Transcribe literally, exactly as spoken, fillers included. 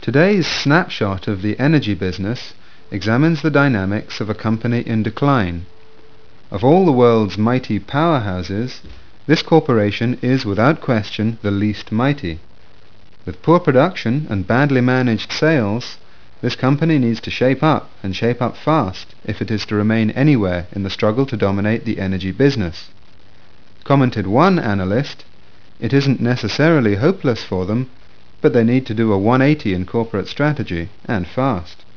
Today's snapshot of the energy business examines the dynamics of a company in decline. Of all the world's mighty powerhouses, this corporation is without question the least mighty. With poor production and badly managed sales, this company needs to shape up, and shape up fast, if it is to remain anywhere in the struggle to dominate the energy business. Commented one analyst, "It isn't necessarily hopeless for them, but they need to do a one eighty in corporate strategy, and fast."